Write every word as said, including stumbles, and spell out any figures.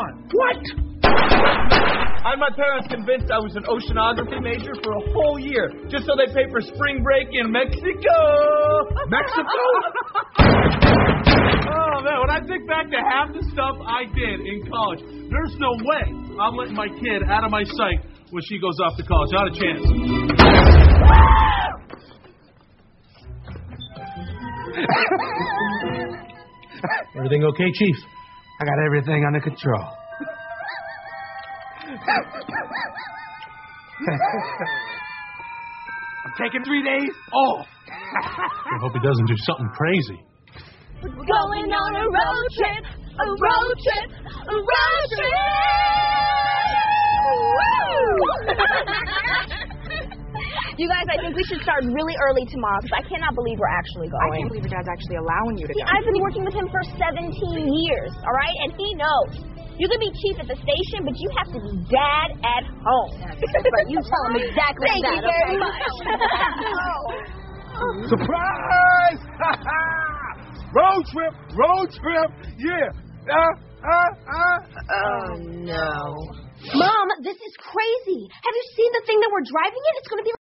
on. What? I had my parents convinced I was an oceanography major for a whole year, just so they pay for spring break in Mexico. Mexico? Oh, man, when I think back to half the stuff I did in college, there's no way I'm letting my kid out of my sight when she goes off to college. Not a chance. Everything okay, Chief? I got everything under control. I'm taking three days off. I hope he doesn't do something crazy. We're going on a road trip, a road trip, a road trip! Woo! You guys, I think we should start really early tomorrow because I cannot believe we're actually going. I can't believe your dad's actually allowing you to See, go. I've been working with him for seventeen years, all right? And he knows. You can be chief at the station, but you have to be dad at home. That's right. You tell him exactly Thank that. you very okay? much. Surprise! Road trip, road trip, yeah. Uh, uh, uh, Oh, no. Mom, this is crazy. Have you seen the thing that we're driving in? It's going to be